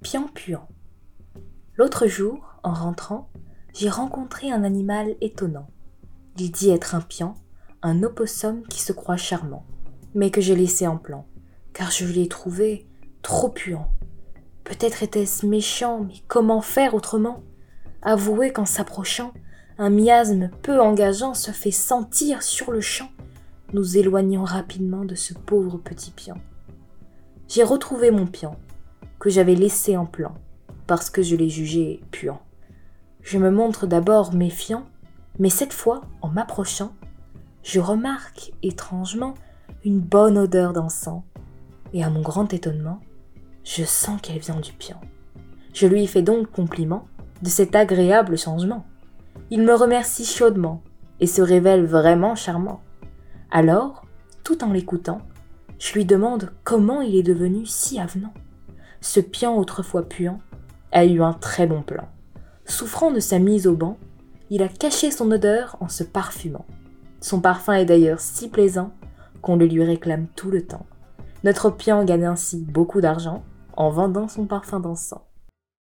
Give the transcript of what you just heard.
Pian puant. L'autre jour, en rentrant, j'ai rencontré un animal étonnant. Il dit être un pian, un opossum qui se croit charmant, mais que j'ai laissé en plan, car je l'ai trouvé trop puant. Peut-être était-ce méchant, mais comment faire autrement ? Avouez qu'en s'approchant, un miasme peu engageant se fait sentir sur le champ, nous éloignant rapidement de ce pauvre petit pian. J'ai retrouvé mon pian, que j'avais laissé en plan, parce que je l'ai jugé puant. Je me montre d'abord méfiant, mais cette fois, en m'approchant, je remarque étrangement une bonne odeur d'encens, et à mon grand étonnement, je sens qu'elle vient du pian. Je lui fais donc compliment de cet agréable changement. Il me remercie chaudement et se révèle vraiment charmant. Alors, tout en l'écoutant, je lui demande comment il est devenu si avenant. Ce pian autrefois puant a eu un très bon plan. Souffrant de sa mise au banc, il a caché son odeur en se parfumant. Son parfum est d'ailleurs si plaisant qu'on le lui réclame tout le temps. Notre pian gagne ainsi beaucoup d'argent en vendant son parfum d'encens.